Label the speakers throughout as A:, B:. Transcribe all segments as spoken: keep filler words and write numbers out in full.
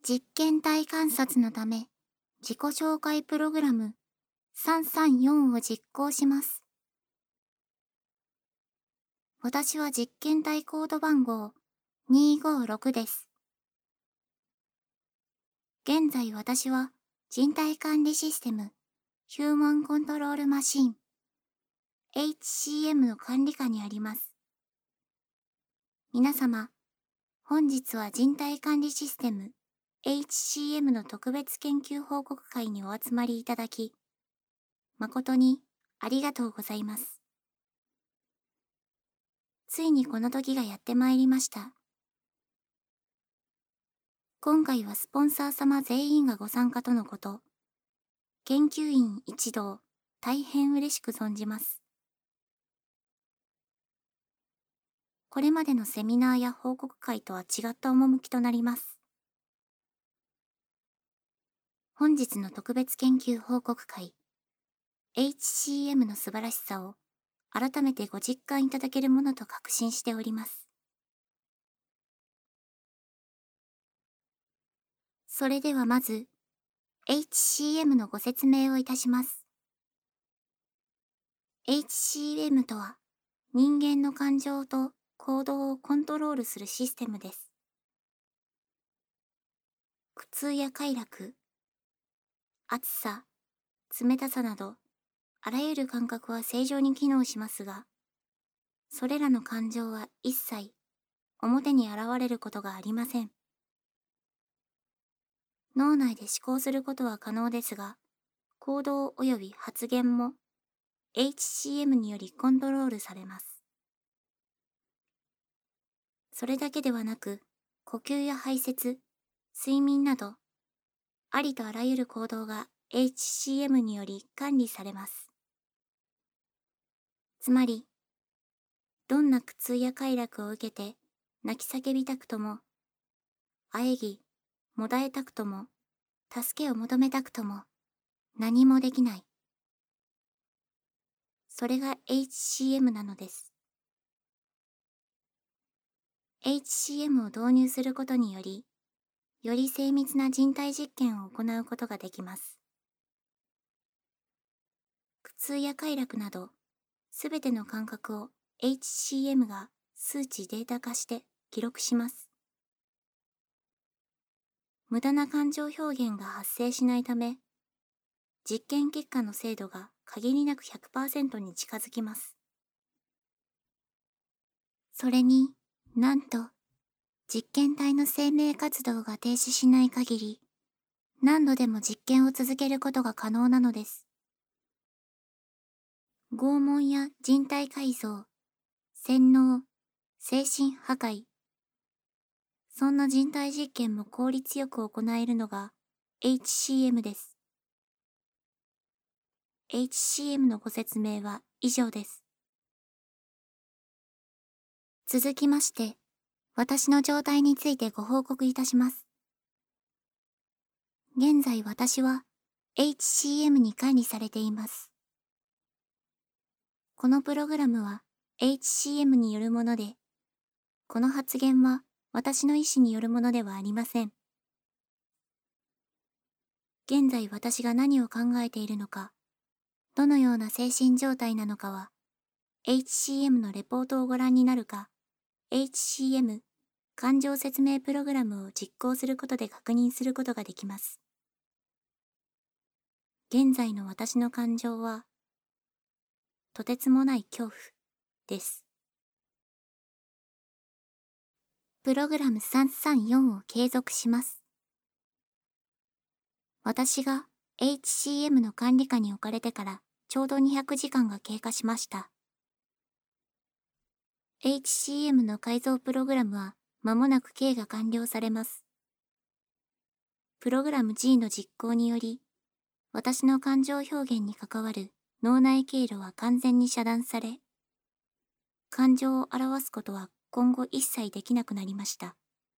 A: 実験体観察のため、自己紹介プログラムさんさんよんを実行します。私は実験体コード番号にごろくです。現在私は人体管理システムヒューマンコントロールマシン エイチシーエム の管理下にあります。皆様、本日は人体管理システム エイチシーエム の特別研究報告会にお集まりいただき、誠にありがとうございます。ついにこの時がやってまいりました。今回はスポンサー様全員がご参加とのこと。研究員一同、大変嬉しく存じます。これまでのセミナーや報告会とは違った趣となります。本日の特別研究報告会、エイチシーエム の素晴らしさを改めてご実感いただけるものと確信しております。それではまず、エイチシーエム のご説明をいたします。エイチシーエム とは、人間の感情と行動をコントロールするシステムです。苦痛や快楽、暑さ、冷たさなど、あらゆる感覚は正常に機能しますが、それらの感情は一切表に現れることがありません。脳内で思考することは可能ですが、行動及び発言も エイチシーエム によりコントロールされます。それだけではなく、呼吸や排泄、睡眠など、ありとあらゆる行動が エイチシーエム により管理されます。つまり、どんな苦痛や快楽を受けて泣き叫びたくとも、喘ぎ、もだえたくとも、助けを求めたくとも、何もできない。それが エイチシーエム なのです。エイチシーエム を導入することにより、より精密な人体実験を行うことができます。苦痛や快楽など、すべての感覚を エイチシーエム が数値データ化して記録します。無駄な感情表現が発生しないため、実験結果の精度が限りなく ひゃくパーセント に近づきます。それに、なんと、実験体の生命活動が停止しない限り、何度でも実験を続けることが可能なのです。拷問や人体改造、洗脳、精神破壊。そんな人体実験も効率よく行えるのが エイチシーエム です。エイチシーエム のご説明は以上です。続きまして、私の状態についてご報告いたします。現在私は エイチシーエム に管理されています。このプログラムは エイチシーエム によるもので、この発言は私の意思によるものではありません。現在私が何を考えているのか、どのような精神状態なのかは、エイチシーエム のレポートをご覧になるか、エイチシーエム 感情説明プログラムを実行することで確認することができます。現在の私の感情は、とてつもない恐怖です。プログラムさんさんよんを継続します。私が エイチシーエム の管理下に置かれてからちょうどにひゃくじかんが経過しました。エイチシーエム の改造プログラムは間もなく刑が完了されます。プログラム G の実行により、私の感情表現に関わる脳内経路は完全に遮断され、感情を表すことは今後一切できなくなりました。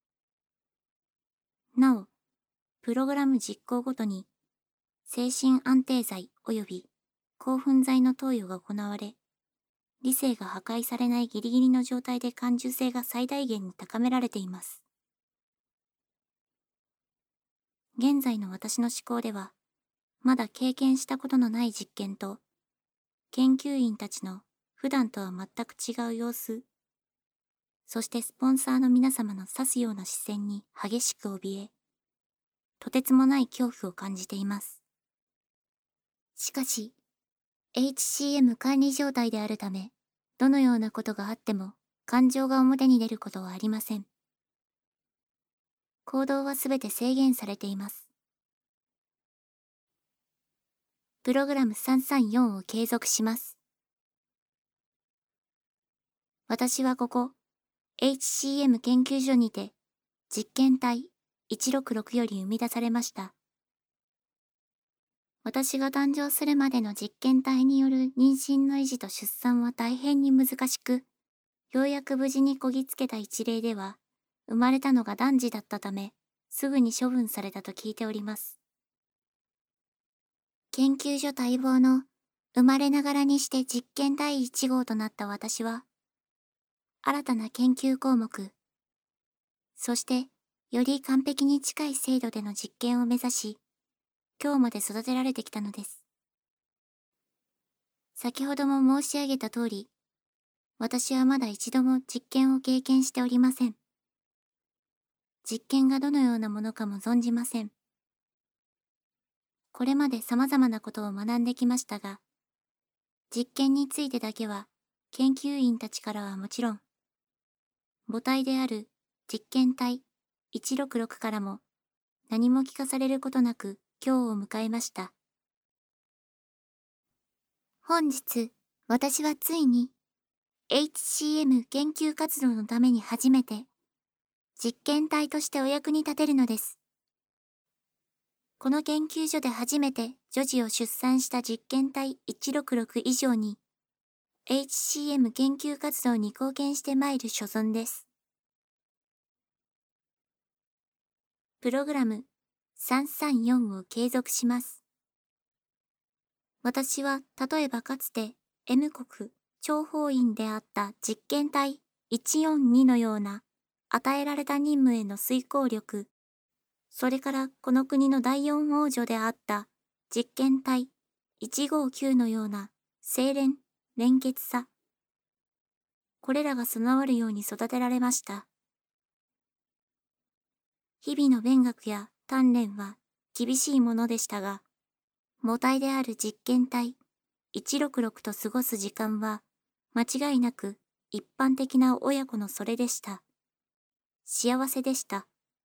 A: なお、プログラム実行ごとに、精神安定剤及び興奮剤の投与が行われ、理性が破壊されないギリギリの状態で感受性が最大限に高められています。 現在の私の思考では、まだ経験したことのない実験と、研究員たちの普段とは全く違う様子、そしてスポンサーの皆様の指すような視線に激しく怯え、とてつもない恐怖を感じています。しかし、エイチシーエム 管理状態であるため、どのようなことがあっても感情が表に出ることはありません。行動はすべて制限されています。プログラムさんさんよんを継続します。私はここ、エイチシーエム 研究所にて、実験体いちろくろくより生み出されました。私が誕生するまでの実験体による妊娠の維持と出産は大変に難しく、ようやく無事にこぎつけた一例では、生まれたのが男児だったため、すぐに処分されたと聞いております。研究所待望の生まれながらにして実験第一号となった私は、新たな研究項目、そしてより完璧に近い精度での実験を目指し、今日まで育てられてきたのです。先ほども申し上げた通り、私はまだ一度も実験を経験しておりません。実験がどのようなものかも存じません。これまで様々なことを学んできましたが、実験についてだけは研究員たちからはもちろん、母体である実験体いちろくろくからも何も聞かされることなく今日を迎えました。本日、私はついに エイチシーエム 研究活動のために初めて実験体としてお役に立てるのです。この研究所で初めて女児を出産した実験体いちろくろく以上に エイチシーエム 研究活動に貢献してまいる所存です。プログラムさんさんよんを継続します。私は例えばかつて M 国諜報員であった実験体いちよんにのような与えられた任務への遂行力、それからこの国の第四王女であった実験体いちごきゅうのような清廉、廉潔さ、これらが備わるように育てられました。日々の勉学や鍛錬は厳しいものでしたが、母体である実験体いちろくろくと過ごす時間は間違いなく一般的な親子のそれでした。幸せでした。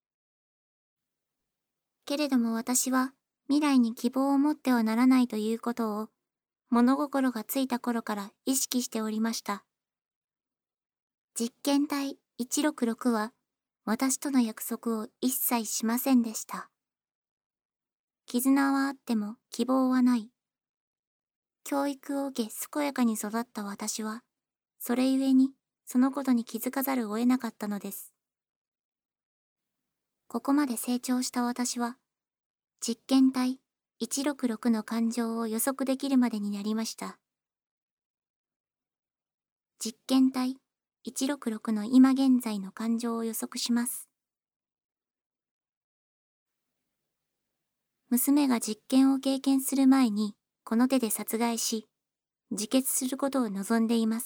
A: けれども私は未来に希望を持ってはならないということを物心がついた頃から意識しておりました。実験体いちろくろくは私との約束を一切しませんでした。絆はあっても希望はない。教育を受け健やかに育った私は、それゆえにそのことに気づかざるを得なかったのです。ここまで成長した私は、実験体いちろくろくの感情を予測できるまでになりました。実験体いちろくろくの今現在の感情を予測します。娘が実験を経験する前にこの手で殺害し、自決することを望んでいます。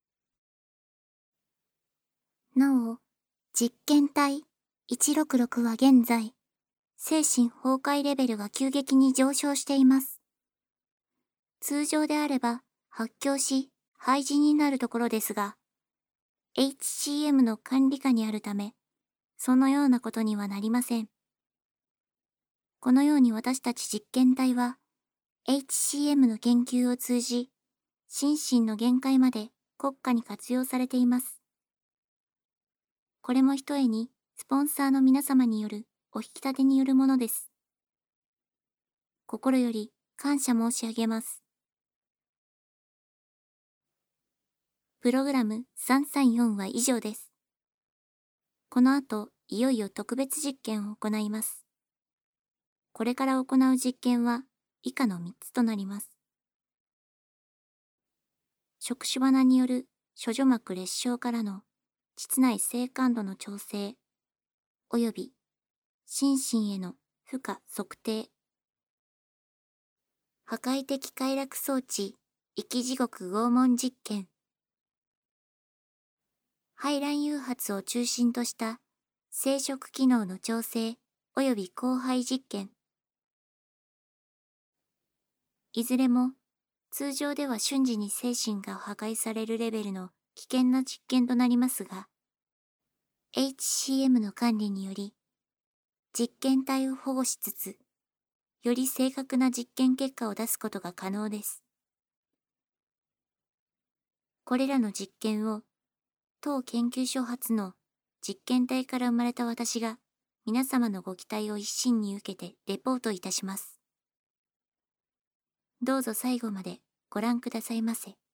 A: なお、実験体いちろくろくは現在、精神崩壊レベルが急激に上昇しています。通常であれば発狂し廃人になるところですが、エイチシーエム の管理下にあるため、そのようなことにはなりません。このように私たち実験体は、エイチシーエム の研究を通じ、心身の限界まで国家に活用されています。これもひとえに、スポンサーの皆様によるお引き立てによるものです。心より感謝申し上げます。プログラムさんさんよんは以上です。この後、いよいよ特別実験を行います。これから行う実験は以下のみっつとなります。触手鼻による処女膜裂傷からの膣内性感度の調整、および心身への負荷測定。破壊的快楽装置、生き地獄拷問実験。排卵誘発を中心とした生殖機能の調整及び交配実験。いずれも通常では瞬時に精神が破壊されるレベルの危険な実験となりますが、エイチシーエム の管理により、実験体を保護しつつ、より正確な実験結果を出すことが可能です。これらの実験を、当研究所発の実験体から生まれた私が、皆様のご期待を一身に受けてレポートいたします。どうぞ最後までご覧くださいませ。